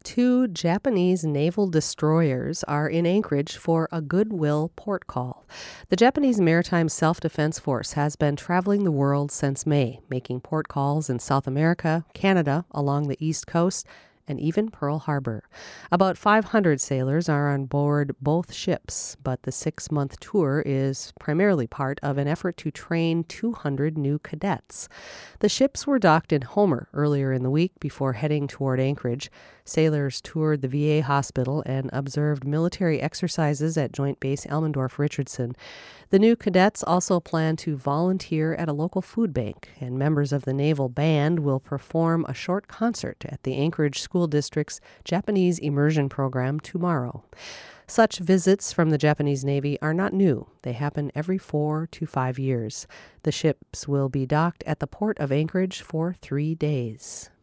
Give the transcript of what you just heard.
Two Japanese naval destroyers are in Anchorage for a goodwill port call. The Japanese Maritime Self-Defense Force has been traveling the world since May, making port calls in South America, Canada, along the East Coast, and even Pearl Harbor. About 500 sailors are on board both ships, but the 6-month tour is primarily part of an effort to train 200 new cadets. The ships were docked in Homer earlier in the week before heading toward Anchorage. Sailors toured the VA hospital and observed military exercises at Joint Base Elmendorf-Richardson. The new cadets also plan to volunteer at a local food bank, and members of the Naval Band will perform a short concert at the Anchorage School District's Japanese Immersion Program tomorrow. Such visits from the Japanese Navy are not new. They happen every 4 to 5 years. The ships will be docked at the port of Anchorage for 3 days.